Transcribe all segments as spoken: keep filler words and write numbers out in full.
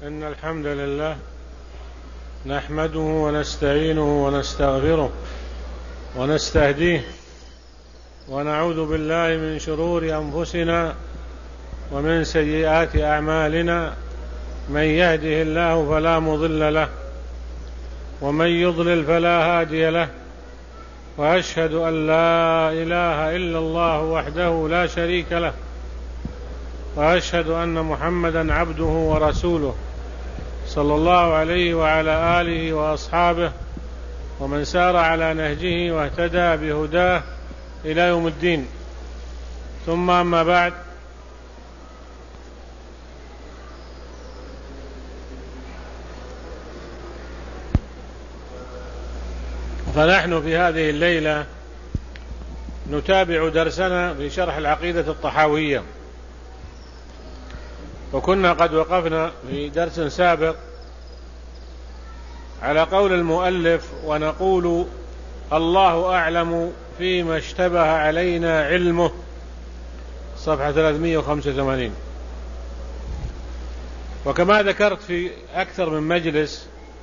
إن الحمد لله نحمده ونستعينه ونستغفره ونستهديه ونعوذ بالله من شرور أنفسنا ومن سيئات أعمالنا. من يهده الله فلا مضل له ومن يضلل فلا هادي له، وأشهد أن لا إله إلا الله وحده لا شريك له، وأشهد أن محمدا عبده ورسوله صلى الله عليه وعلى آله وأصحابه ومن سار على نهجه واهتدى بهداه إلى يوم الدين. ثم أما بعد، فنحن في هذه الليلة نتابع درسنا في شرح العقيدة الطحاوية، وكنا قد وقفنا في درس سابق على قول المؤلف: ونقول الله أعلم فيما اشتبه علينا علمه، صفحة ثلاثمائة وخمسة وثمانين. وكما ذكرت في أكثر من مجلس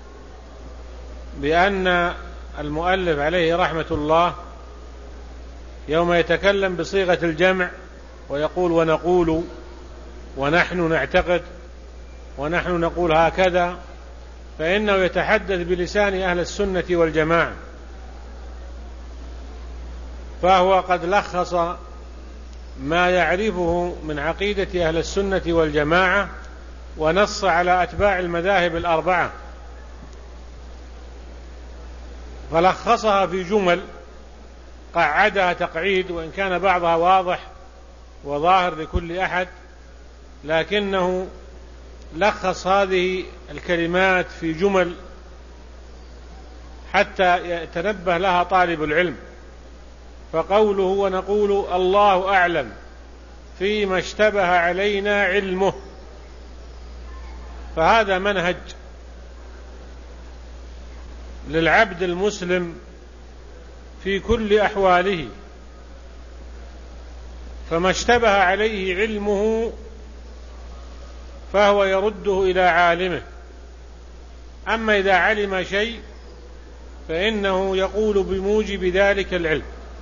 بأن المؤلف عليه رحمة الله يوم يتكلم بصيغة الجمع ويقول ونقول ونحن نعتقد ونحن نقول هكذا، فإنه يتحدث بلسان أهل السنة والجماعة، فهو قد لخص ما يعرفه من عقيدة أهل السنة والجماعة ونص على أتباع المذاهب الأربعة، فلخصها في جمل قعدها تقعيد، وإن كان بعضها واضح وظاهر لكل أحد، لكنه لخص هذه الكلمات في جمل حتى يتنبه لها طالب العلم. فقوله ونقول الله أعلم فيما اشتبه علينا علمه، فهذا منهج للعبد المسلم في كل أحواله، فما اشتبه عليه علمه فهو يرده إلى عالمه. أما إذا علم شيء فإنه يقول بموجب ذلك العلم.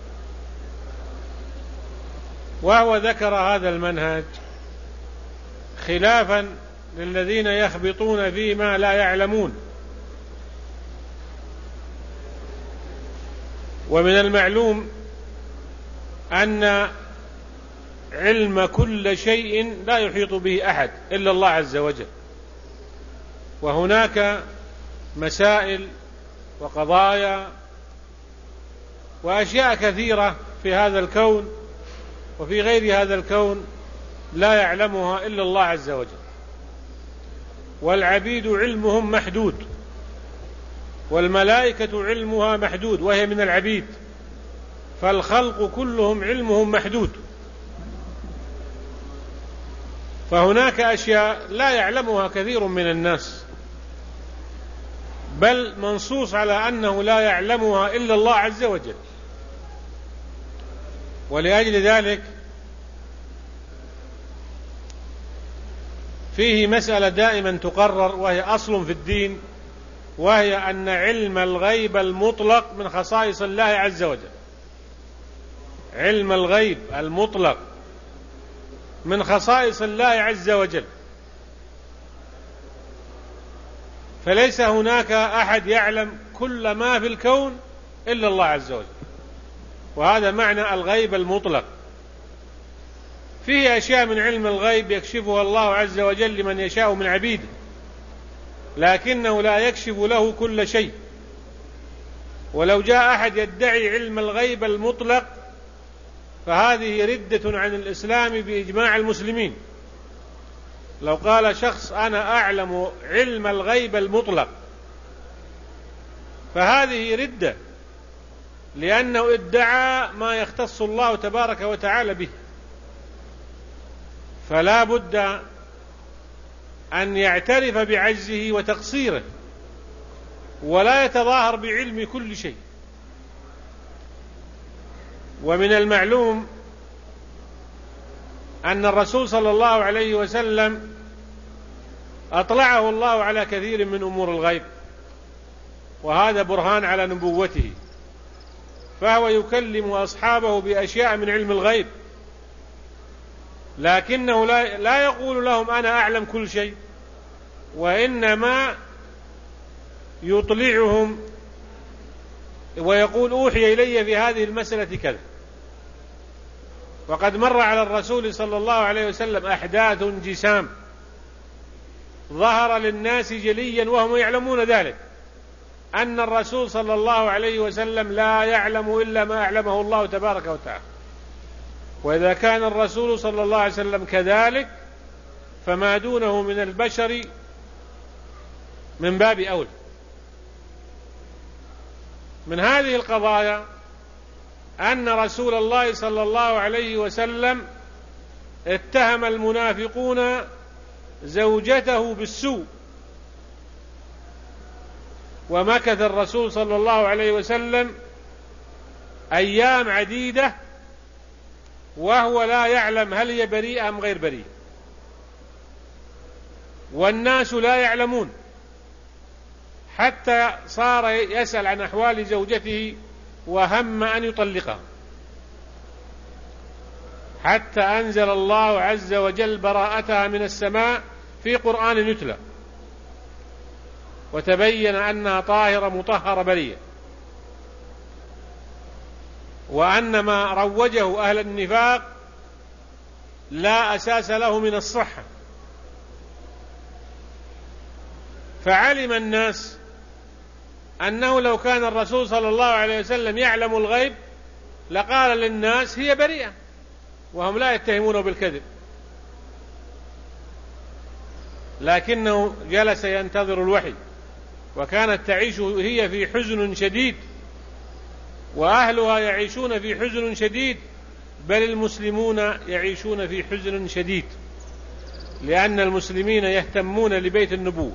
وهو ذكر هذا المنهج خلافا للذين يخبطون فيما لا يعلمون. ومن المعلوم أن علم كل شيء لا يحيط به أحد إلا الله عز وجل، وهناك مسائل وقضايا وأشياء كثيرة في هذا الكون وفي غير هذا الكون لا يعلمها إلا الله عز وجل، والعبيد علمهم محدود، والملائكة علمها محدود وهي من العبيد، فالخلق كلهم علمهم محدود. فهناك أشياء لا يعلمها كثير من الناس، بل منصوص على أنه لا يعلمها إلا الله عز وجل. ولأجل ذلك فيه مسألة دائما تقرر، وهي أصل في الدين، وهي أن علم الغيب المطلق من خصائص الله عز وجل. علم الغيب المطلق من خصائص الله عز وجل، فليس هناك أحد يعلم كل ما في الكون إلا الله عز وجل، وهذا معنى الغيب المطلق. فيه أشياء من علم الغيب يكشفها الله عز وجل لمن يشاء من عبيده، لكنه لا يكشف له كل شيء. ولو جاء أحد يدعي علم الغيب المطلق فهذه ردة عن الإسلام بإجماع المسلمين. لو قال شخص أنا أعلم علم الغيب المطلق فهذه ردة، لأنه ادعى ما يختص الله تبارك وتعالى به. فلا بد أن يعترف بعجزه وتقصيره، ولا يتظاهر بعلم كل شيء. ومن المعلوم أن الرسول صلى الله عليه وسلم أطلعه الله على كثير من أمور الغيب، وهذا برهان على نبوته، فهو يكلم أصحابه بأشياء من علم الغيب، لكنه لا, لا يقول لهم أنا أعلم كل شيء، وإنما يطلعهم ويقول أوحي إلي في هذه المسألة كذا. وقد مر على الرسول صلى الله عليه وسلم أحداث جسام ظهر للناس جليا وهم يعلمون ذلك، أن الرسول صلى الله عليه وسلم لا يعلم إلا ما أعلمه الله تبارك وتعالى، وإذا كان الرسول صلى الله عليه وسلم كذلك فما دونه من البشر من باب أولى. من هذه القضايا أن رسول الله صلى الله عليه وسلم اتهم المنافقون زوجته بالسوء، ومكث الرسول صلى الله عليه وسلم أيام عديدة وهو لا يعلم هل هي بريئة أم غير بريئة، والناس لا يعلمون، حتى صار يسأل عن أحوال زوجته وهم أن يطلقها، حتى أنزل الله عز وجل براءتها من السماء في قرآن يتلى، وتبين أنها طاهرة مطهرة بريئة، وأن ما روجه أهل النفاق لا أساس له من الصحة. فعلم الناس أنه لو كان الرسول صلى الله عليه وسلم يعلم الغيب لقال للناس هي بريئة، وهم لا يتهمونه بالكذب، لكنه جلس ينتظر الوحي، وكانت تعيش هي في حزن شديد، وأهلها يعيشون في حزن شديد، بل المسلمون يعيشون في حزن شديد، لأن المسلمين يهتمون لبيت النبوة.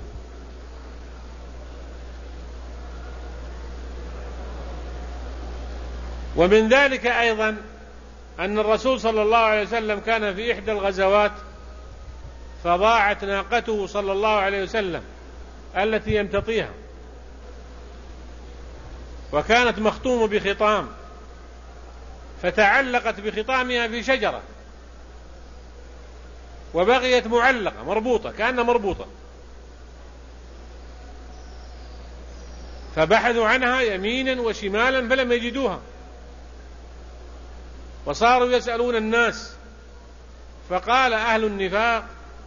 ومن ذلك أيضا أن الرسول صلى الله عليه وسلم كان في إحدى الغزوات فضاعت ناقته صلى الله عليه وسلم التي يمتطيها، وكانت مختومة بخطام، فتعلقت بخطامها في شجرة وبقيت معلقة مربوطة كأنها مربوطة، فبحثوا عنها يمينا وشمالا فلم يجدوها، وصاروا يسألون الناس، فقال أهل النفاق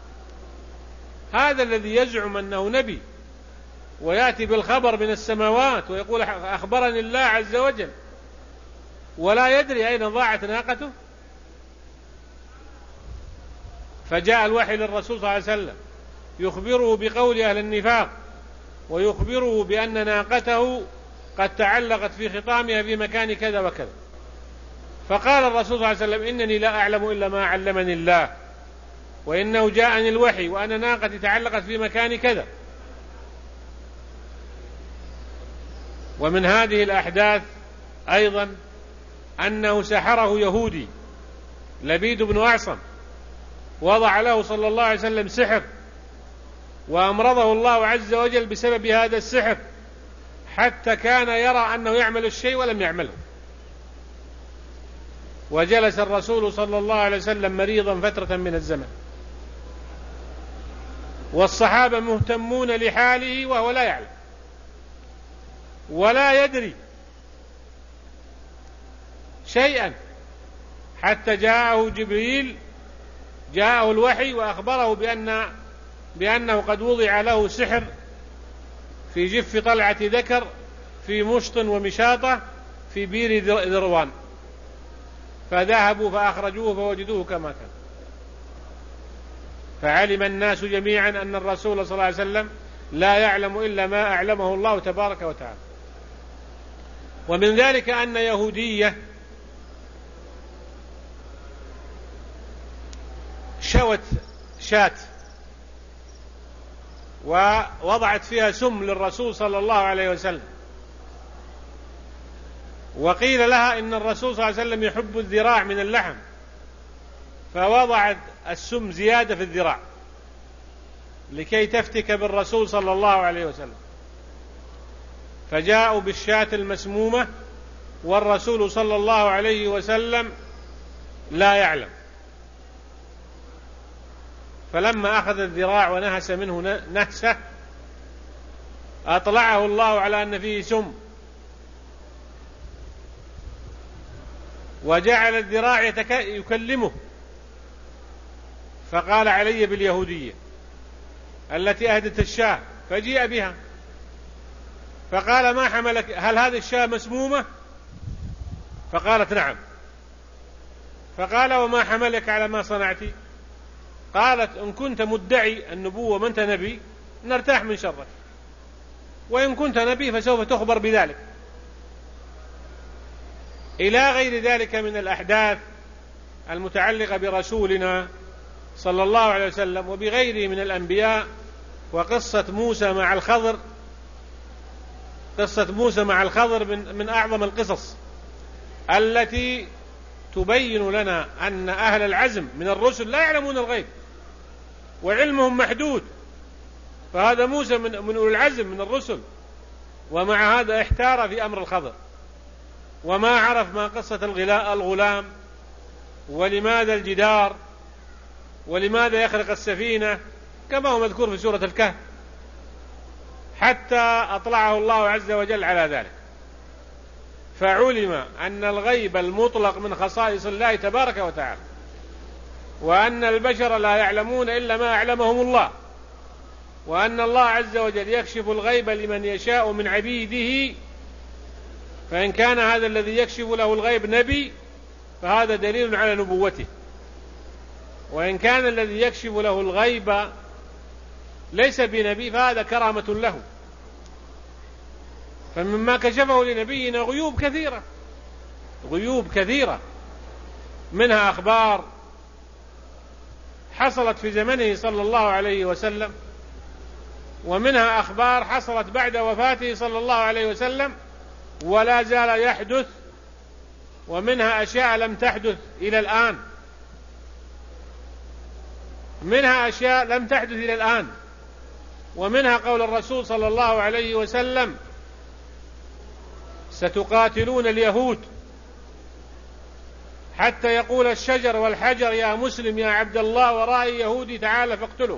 هذا الذي يزعم أنه نبي ويأتي بالخبر من السماوات ويقول أخبرني الله عز وجل ولا يدري أين ضاعت ناقته. فجاء الوحي للرسول صلى الله عليه وسلم يخبره بقول أهل النفاق، ويخبره بأن ناقته قد تعلقت في خطامها في مكان كذا وكذا. فقال الرسول صلى الله عليه وسلم إنني لا أعلم إلا ما علمني الله، وإنه جاءني الوحي وأن ناقتي تعلقت في مكان كذا. ومن هذه الأحداث أيضا أنه سحره يهودي لبيد بن أعصم، وضع له صلى الله عليه وسلم سحر، وأمرضه الله عز وجل بسبب هذا السحر، حتى كان يرى أنه يعمل الشيء ولم يعمله. وجلس الرسول صلى الله عليه وسلم مريضا فترة من الزمن، والصحابة مهتمون لحاله وهو لا يعلم ولا يدري شيئا، حتى جاءه جبريل جاءه الوحي وأخبره بأن بأنه قد وضع له سحر في جف طلعة ذكر في مشط ومشاطة في بير ذروان، فذهبوا فأخرجوه فوجدوه كما كان. فعلم الناس جميعا أن الرسول صلى الله عليه وسلم لا يعلم إلا ما أعلمه الله تبارك وتعالى. ومن ذلك أن يهودية شوت شاة ووضعت فيها سم للرسول صلى الله عليه وسلم، وقيل لها إن الرسول صلى الله عليه وسلم يحب الذراع من اللحم، فوضعت السم زيادة في الذراع، لكي تفتك بالرسول صلى الله عليه وسلم، فجاءوا بالشاة المسمومة والرسول صلى الله عليه وسلم لا يعلم، فلما أخذ الذراع ونهس منه نهسة أطلعه الله على أن فيه سم، وجعل الذراع يكلمه، فقال علي باليهودية التي أهدت الشاة، فجيء بها فقال ما حملك، هل هذه الشاة مسمومة؟ فقالت نعم. فقال وما حملك على ما صنعت؟ قالت إن كنت مدعي النبوة وأنت نبي نرتاح من شرك، وإن كنت نبي فسوف تخبر بذلك، إلى غير ذلك من الأحداث المتعلقة برسولنا صلى الله عليه وسلم وبغيره من الأنبياء. وقصة موسى مع الخضر، قصة موسى مع الخضر من, من أعظم القصص التي تبين لنا أن أهل العزم من الرسل لا يعلمون الغيب وعلمهم محدود، فهذا موسى من, من أولي العزم من الرسل، ومع هذا احتار في أمر الخضر وما عرف ما قصة الغلام ولماذا الجدار ولماذا يخرق السفينة كما هو مذكور في سورة الكهف، حتى أطلعه الله عز وجل على ذلك، فعلم أن الغيب المطلق من خصائص الله تبارك وتعالى، وأن البشر لا يعلمون إلا ما أعلمهم الله، وأن الله عز وجل يكشف الغيب لمن يشاء من عبيده، فإن كان هذا الذي يكشف له الغيب نبي فهذا دليل على نبوته، وإن كان الذي يكشف له الغيب ليس بنبي فهذا كرامة له. فمما كشفه لنبينا غيوب كثيرة، غيوب كثيرة منها أخبار حصلت في زمنه صلى الله عليه وسلم، ومنها أخبار حصلت بعد وفاته صلى الله عليه وسلم ولا زال يحدث، ومنها أشياء لم تحدث إلى الآن، منها أشياء لم تحدث إلى الآن، ومنها قول الرسول صلى الله عليه وسلم ستقاتلون اليهود حتى يقول الشجر والحجر يا مسلم يا عبد الله ورائي يهودي تعالى فاقتله.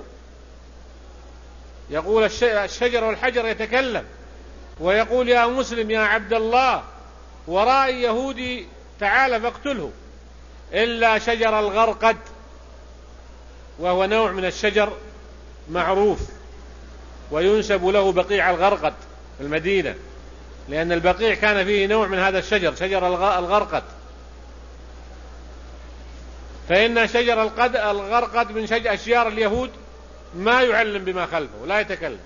يقول الشجر والحجر يتكلم ويقول يا مسلم يا عبد الله ورائي يهودي تعالى فاقتله، إلا شجر الغرقد، وهو نوع من الشجر معروف وينسب له بقيع الغرقد في المدينة، لأن البقيع كان فيه نوع من هذا الشجر، شجر الغرقد، فإن شجر الغرقد من شجر أشجار اليهود ما يعلم بما خلفه ولا يتكلم.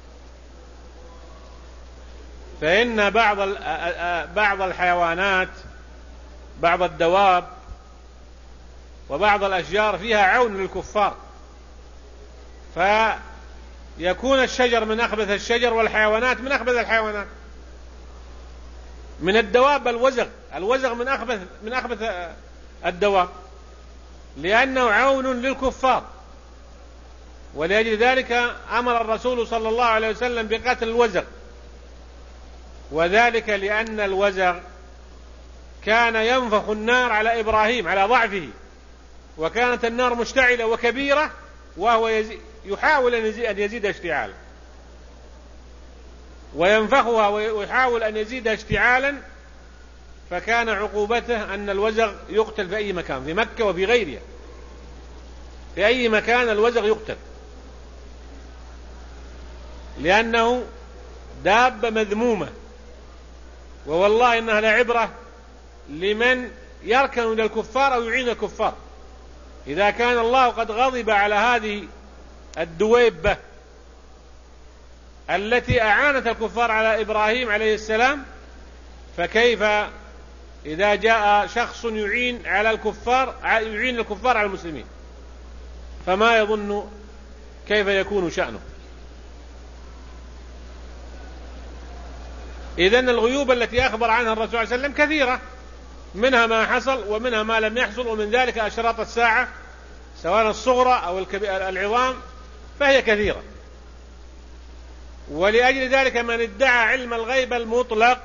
فإن بعض بعض الحيوانات بعض الدواب وبعض الأشجار فيها عون للكفار، فيكون الشجر من أخبث الشجر والحيوانات من أخبث الحيوانات. من الدواب الوزغ، الوزغ من أخبث من أخبث الدواب، لأنه عون للكفار، ولأجل ذلك أمر الرسول صلى الله عليه وسلم بقتل الوزغ، وذلك لأن الوزغ كان ينفخ النار على إبراهيم على ضعفه، وكانت النار مشتعلة وكبيرة وهو يحاول أن يزيد اشتعالا، وينفخها ويحاول أن يزيد اشتعالا، فكان عقوبته أن الوزغ يقتل في أي مكان، في مكة وفي غيرها، في أي مكان الوزغ يقتل، لأنه دابة مذمومة، ووالله إنها لعبرة لمن يركن إلى الكفار أو يعين الكفار. إذا كان الله قد غضب على هذه الدويبة التي أعانت الكفار على إبراهيم عليه السلام، فكيف إذا جاء شخص يعين على الكفار يعين الكفار على المسلمين؟ فما يظن كيف يكون شأنه؟ إذن الغيوب التي أخبر عنها الرسول صلى الله عليه وسلم كثيرة، منها ما حصل ومنها ما لم يحصل، ومن ذلك أشراط الساعة سواء الصغرى أو العظام، فهي كثيرة. ولأجل ذلك من ادعى علم الغيب المطلق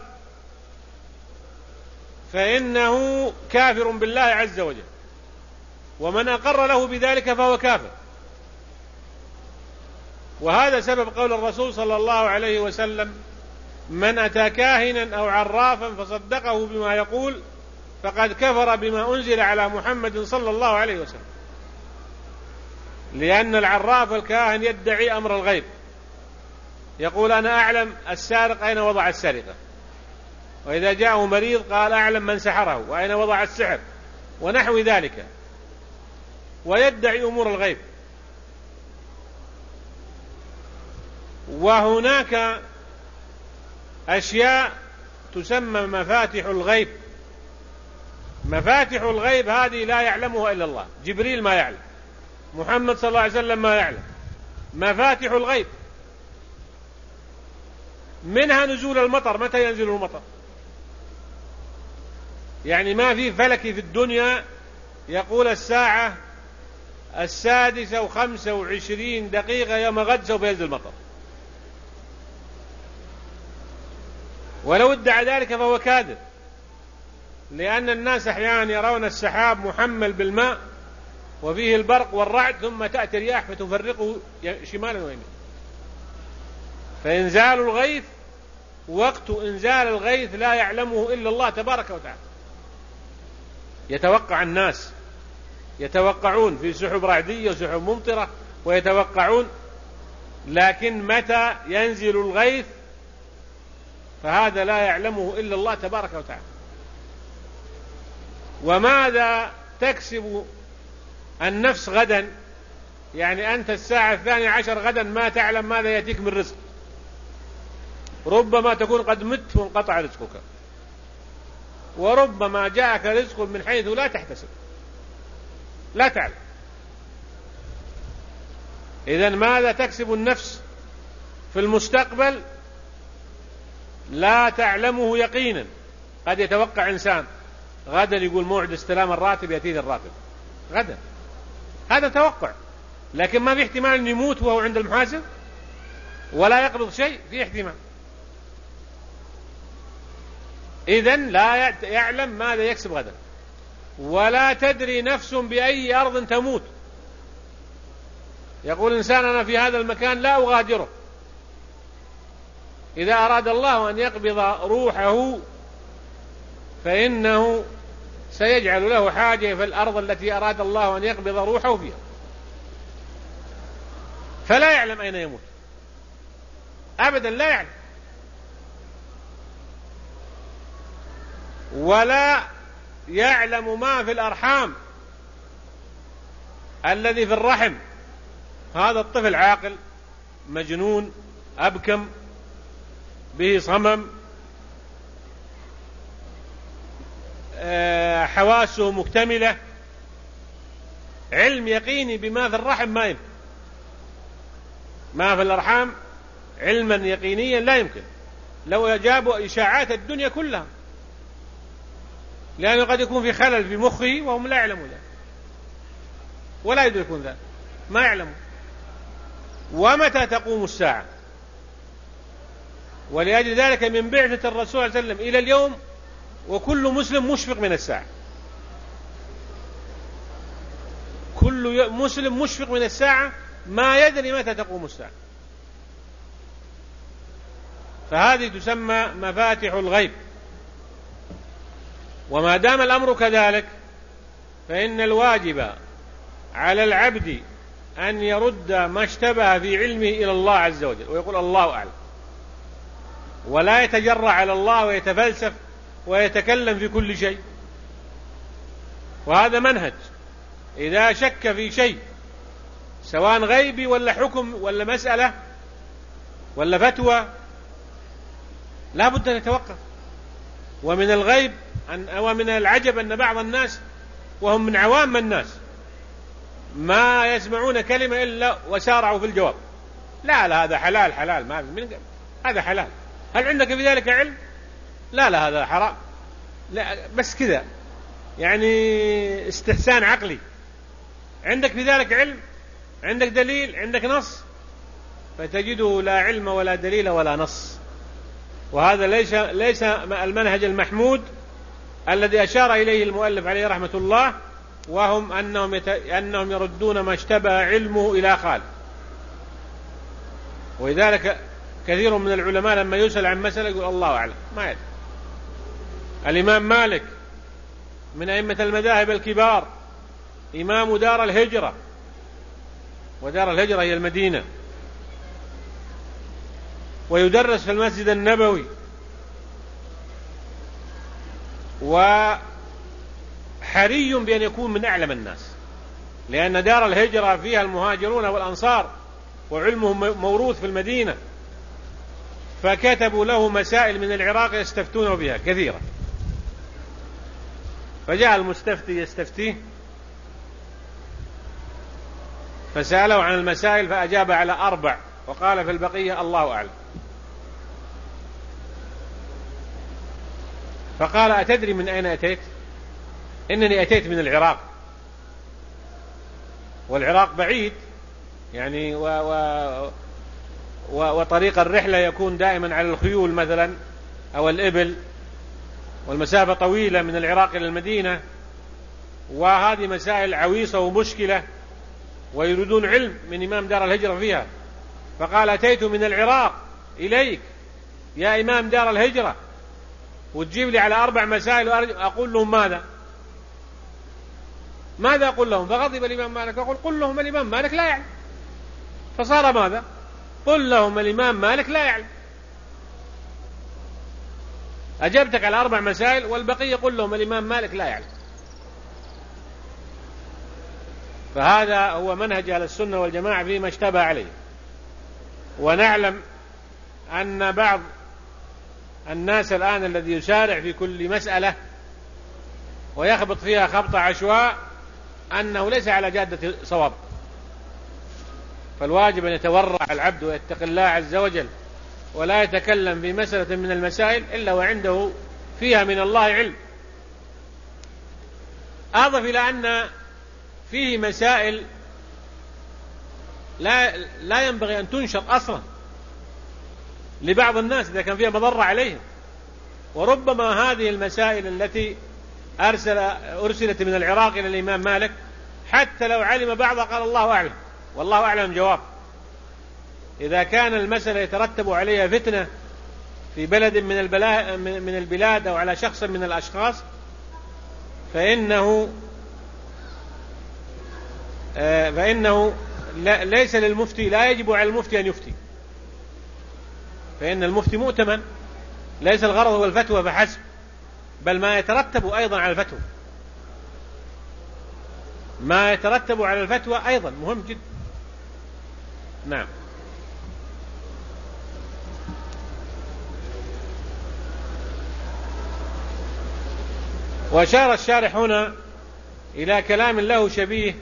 فإنه كافر بالله عز وجل، ومن أقر له بذلك فهو كافر. وهذا سبب قول الرسول صلى الله عليه وسلم: من أتى كاهنا أو عرافا فصدقه بما يقول فقد كفر بما أنزل على محمد صلى الله عليه وسلم. لأن العراف والكاهن يدعي أمر الغيب، يقول: أنا أعلم السارق أين وضع السرقة، وإذا جاءه مريض قال: أعلم من سحره وأين وضع السحر، ونحو ذلك، ويدعي أمور الغيب. وهناك أشياء تسمى مفاتح الغيب. مفاتح الغيب هذه لا يعلمها إلا الله، جبريل ما يعلم، محمد صلى الله عليه وسلم ما يعلم. مفاتح الغيب منها نزول المطر. متى ينزل المطر؟ يعني ما في فلكي في الدنيا يقول الساعة السادسة وخمسة وعشرين دقيقة يوم غد سوف ينزل المطر، ولو ادعى ذلك فهو كاذب. لأن الناس أحيانا يرون السحاب محمل بالماء وفيه البرق والرعد، ثم تأتي رياح فتفرقه شمالا ويمينا. فإنزال الغيث وقت إنزال الغيث لا يعلمه إلا الله تبارك وتعالى. يتوقع الناس، يتوقعون في سحب رعدية وسحب ممطرة ويتوقعون، لكن متى ينزل الغيث فهذا لا يعلمه إلا الله تبارك وتعالى. وماذا تكسب النفس غدا؟ يعني أنت الساعة الثانية عشر غدا ما تعلم ماذا يأتيك من رزق، ربما تكون قد مت وانقطع رزقك، وربما جاءك رزق من حيث لا تحتسب، لا تعلم. إذن ماذا تكسب النفس في المستقبل لا تعلمه يقينا. قد يتوقع إنسان غدا يقول موعد استلام الراتب، يأتيه الراتب غدا، هذا توقع، لكن ما في احتمال أن يموت وهو عند المحاسب ولا يقبض شيء، في احتمال. إذن لا يعلم ماذا يكسب غدا. ولا تدري نفس بأي أرض تموت. يقول إنسان: أنا في هذا المكان لا أغادره، إذا أراد الله أن يقبض روحه فإنه سيجعل له حاجة في الأرض التي أراد الله أن يقبض روحه فيها، فلا يعلم أين يموت أبدا، لا يعلم. ولا يعلم ما في الأرحام الذي في الرحم. هذا الطفل عاقل مجنون أبكم به صمم، حواسه مكتملة، علم يقيني بما في الرحم ما يمكن، ما في الأرحام علما يقينيا لا يمكن، لو أجابوا إشاعات الدنيا كلها، لأنه قد يكون في خلل في مخه وهم لا يعلمون ذلك ولا يدركون ذلك، ما يعلمون. ومتى تقوم الساعة؟ ولأجل ذلك من بعثة الرسول صلى الله عليه وسلم إلى اليوم وكل مسلم مشفق من الساعة، كل مسلم مشفق من الساعة، ما يدري متى تقوم الساعة. فهذه تسمى مفاتح الغيب. وما دام الأمر كذلك فإن الواجب على العبد أن يرد ما اشتبه في علمه إلى الله عز وجل ويقول الله أعلم، ولا يتجرأ على الله ويتفلسف ويتكلم في كل شيء. وهذا منهج، إذا شك في شيء سواء غيبي ولا حكم ولا مسألة ولا فتوى لا بد أن يتوقف. ومن الغيب أن ومن العجب أن بعض الناس وهم من عوام الناس ما يسمعون كلمة إلا وسارعوا في الجواب: لا لا هذا حلال حلال، ما من قبل هذا حلال، هل عندك في ذلك علم؟ لا لا هذا حرام، لا بس كذا، يعني استحسان عقلي. عندك في ذلك علم؟ عندك دليل، عندك نص، فتجده لا علم ولا دليل ولا نص. وهذا ليس ليس المنهج المحمود الذي أشار إليه المؤلف عليه رحمة الله، وهم أنهم يت... أنهم يردون ما اشتبه علمه إلى خالق. ولذلك كثير من العلماء لما يسأل عن مسألة يقول الله أعلم، ما يدري. الإمام مالك من أئمة المذاهب الكبار، إمام دار الهجرة، ودار الهجرة هي المدينة، ويدرس في المسجد النبوي، وحري بأن يكون من أعلم الناس، لأن دار الهجرة فيها المهاجرون والأنصار، وعلمهم موروث في المدينة، فكتبوا له مسائل من العراق يستفتون بها كثيرة. فجاء المستفتي يستفتيه، فسأله عن المسائل فأجاب على أربع، وقال في البقية الله أعلم. فقال أتدري من أين أتيت؟ إنني أتيت من العراق، والعراق بعيد يعني، و و وطريق الرحلة يكون دائما على الخيول مثلا أو الإبل، والمسافة طويلة من العراق إلى المدينة، وهذه مسائل عويصة ومشكلة، ويريدون علم من إمام دار الهجرة فيها. فقال أتيت من العراق إليك يا إمام دار الهجرة، وتجيب لي على أربع مسائل وأقول لهم ماذا ماذا أقول لهم؟ فغضب الإمام مالك وقال قل لهم الإمام مالك لا يعلم. فصار ماذا؟ قل لهم الإمام مالك لا يعلم. أجبتك على أربع مسائل، والبقية قل لهم الإمام مالك لا يعلم. فهذا هو منهج أهل السنة والجماعة فيما اشتبه عليه. ونعلم أن بعض الناس الآن الذي يسارع في كل مسألة ويخبط فيها خبط عشواء أنه ليس على جادة صواب. فالواجب أن يتورع العبد ويتقي الله عز وجل، ولا يتكلم في مسألة من المسائل إلا وعنده فيها من الله علم. أضف إلى أن فيه مسائل لا, لا ينبغي أن تنشر أصلا لبعض الناس إذا كان فيها مضرة عليهم. وربما هذه المسائل التي أرسل أرسلت من العراق إلى الإمام مالك حتى لو علم بعضها قال الله أعلم، والله أعلم جواب. إذا كان المسألة يترتب عليها فتنة في بلد من من البلاد أو على شخص من الأشخاص، فإنه فإنه ليس للمفتي، لا يجب على المفتي أن يفتي، فإن المفتي مؤتمن، ليس الغرض هو الفتوى فحسب، بل ما يترتب أيضا على الفتوى، ما يترتب على الفتوى أيضا مهم جدا. نعم. وأشار الشارح هنا إلى كلام له شبيه،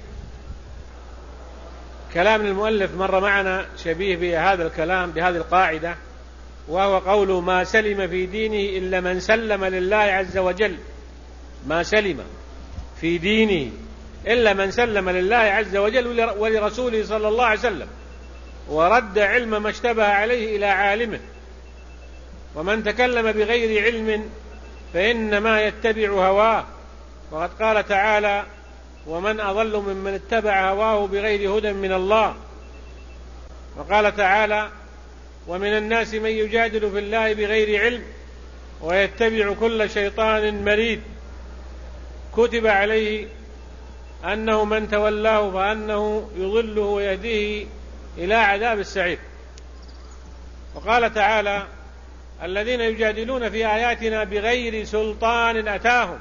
كلام المؤلف مر معنا شبيه بهذا الكلام بهذه القاعدة، وهو قوله ما سلم في دينه إلا من سلم لله عز وجل، ما سلم في دينه إلا من سلم لله عز وجل ولرسوله صلى الله عليه وسلم، ورد علم ما اشتبه عليه إلى عالمه. ومن تكلم بغير علم فإنما يتبع هواه، وقد قال تعالى ومن أضل ممن اتبع هواه بغير هدى من الله. وقال تعالى ومن الناس من يجادل في الله بغير علم ويتبع كل شيطان مريد، كتب عليه أنه من تولاه فأنه يضله ويهديه إلى عذاب السعير. وقال تعالى الذين يجادلون في آياتنا بغير سلطان أتاهم،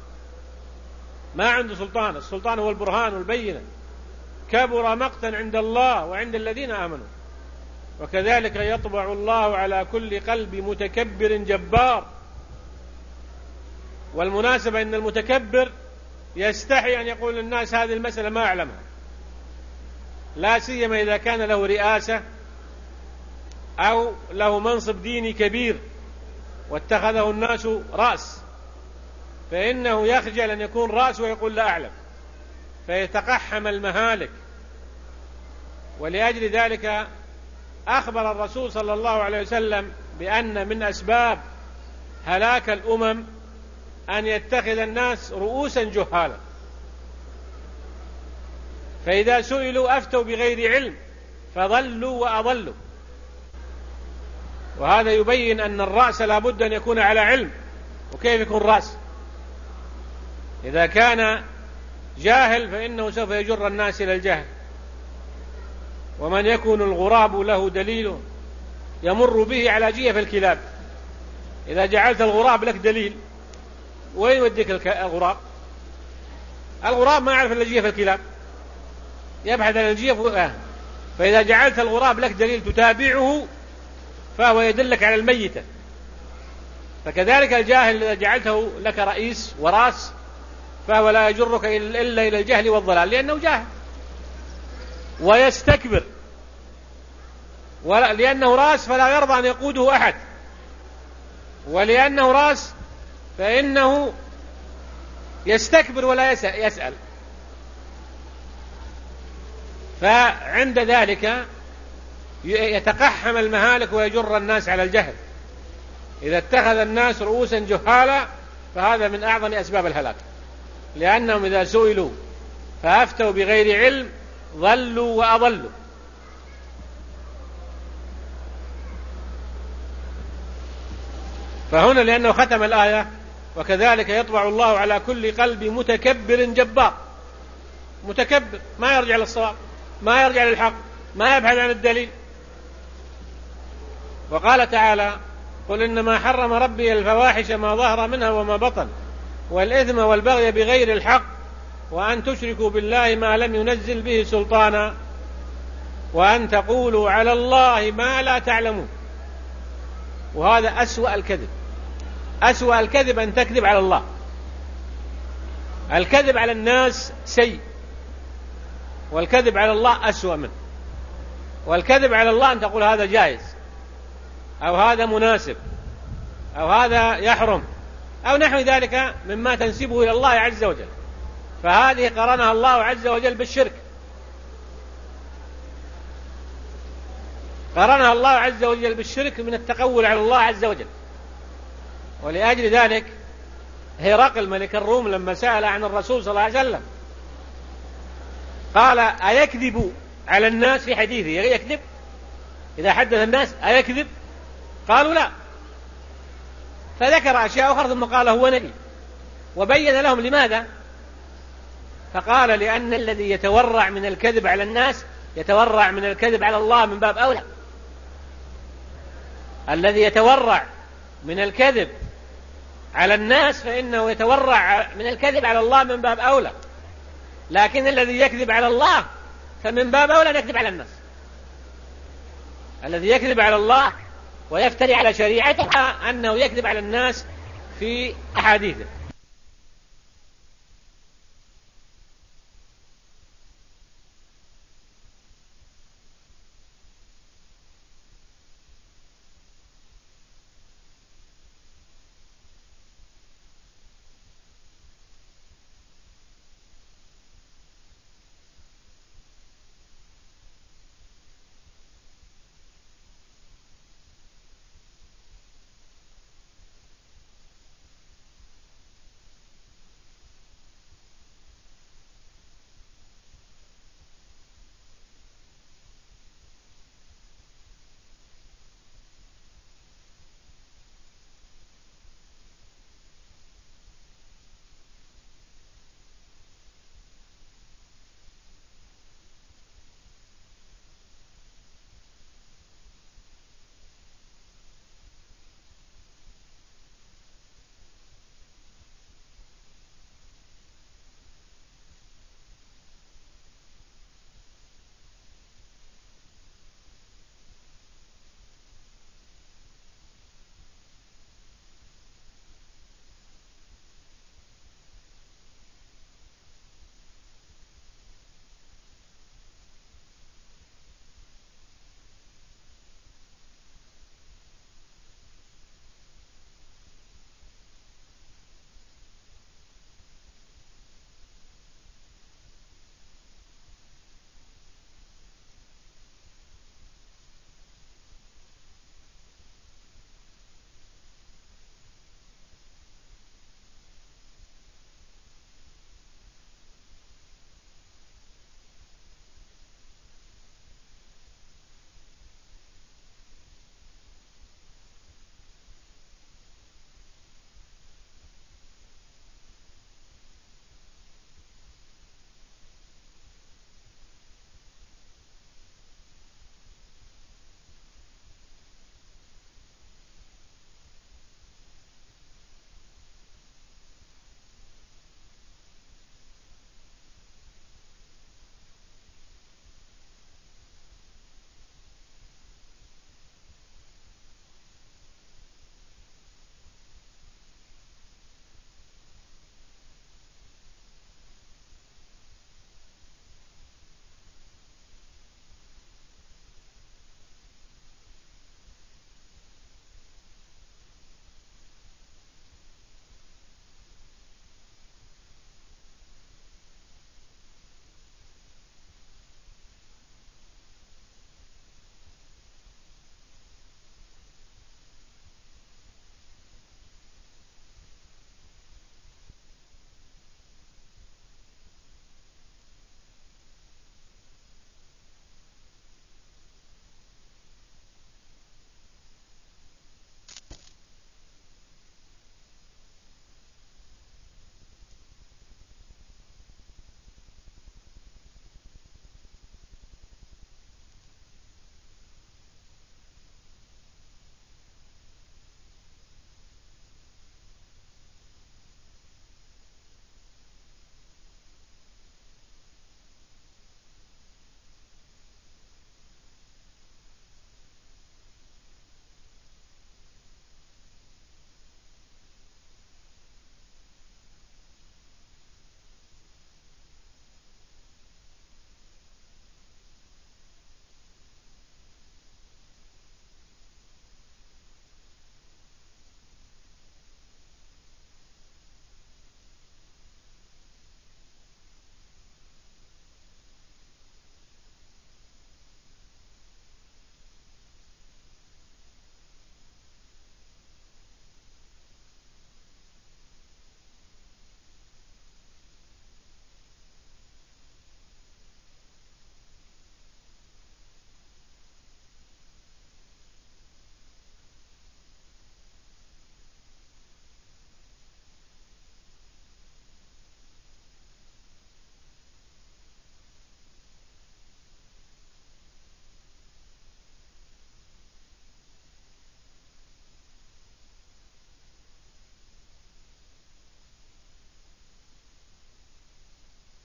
ما عنده سلطان، السلطان هو البرهان والبينة، كبر مقتا عند الله وعند الذين آمنوا. وكذلك يطبع الله على كل قلب متكبر جبار. والمناسبة أن المتكبر يستحي أن يقول للناس هذه المسألة ما أعلمها، لا سيما إذا كان له رئاسة أو له منصب ديني كبير واتخذه الناس رأس، فإنه يخجل أن يكون رأس ويقول لا أعلم، فيتقحم المهالك ولأجل ذلك أخبر الرسول صلى الله عليه وسلم بأن من أسباب هلاك الأمم أن يتخذ الناس رؤوسا جهالا، فإذا سئلوا أفتوا بغير علم فضلوا وأضلوا. وهذا يبين أن الرأس لا بد أن يكون على علم. وكيف يكون رأس؟ إذا كان جاهل فإنه سوف يجر الناس إلى الجهل. ومن يكون الغراب له دليل يمر به على جيف الكلاب. إذا جعلت الغراب لك دليل وين يوديك الغراب؟ الغراب ما يعرف إلا جيف الكلاب، يبحث عن الجيف. فإذا جعلت الغراب لك دليل تتابعه فهو يدلك على الميتة. فكذلك الجاهل إذا جعلته لك رئيس وراس فهو لا يجرك إلا إلى الجهل والضلال، لأنه جاهل ويستكبر، لأنه راس فلا يرضى أن يقوده أحد، ولأنه راس فإنه يستكبر ولا يسأل. فعند ذلك يتقحم المهالك ويجر الناس على الجهل. إذا اتخذ الناس رؤوسا جهالا فهذا من أعظم أسباب الهلاك، لأنهم إذا سئلوا فأفتوا بغير علم ضلوا وأضلوا. فهنا لأنه ختم الآية وكذلك يطبع الله على كل قلب متكبر جبار. متكبر ما يرجع للصواب، ما يرجع للحق، ما يبحث عن الدليل. وقال تعالى: قل إنما حرم ربي الفواحش ما ظهر منها وما بطن والإثم والبغي بغير الحق وأن تشركوا بالله ما لم ينزل به سلطانا وأن تقولوا على الله ما لا تعلمون. وهذا أسوأ الكذب. أسوأ الكذب أن تكذب على الله. الكذب على الناس سيء، والكذب على الله أسوأ منه. والكذب على الله أن تقول هذا جائز أو هذا مناسب أو هذا يحرم أو نحو ذلك مما تنسبه إلى الله عز وجل. فهذه قرنها الله عز وجل بالشرك، قرنها الله عز وجل بالشرك من التقول على الله عز وجل. ولأجل ذلك هرقل ملك الروم لما سأل عن الرسول صلى الله عليه وسلم قال: أيكذب على الناس في حديثه؟ يكذب إذا حدث الناس أيكذب؟ قالوا لا. فذكر أشياء أخرى ثم قال هو نبي، وبين لهم لماذا. فقال: لأن الذي يتورع من الكذب على الناس يتورع من الكذب على الله من باب أولى. الذي يتورع من الكذب على الناس فإنه يتورع من الكذب على الله من باب أولى، لكن الذي يكذب على الله فمن باب أولى أن يكذب على الناس. الذي يكذب على الله ويفتري على شريعته أنه يكذب على الناس في أحاديثه.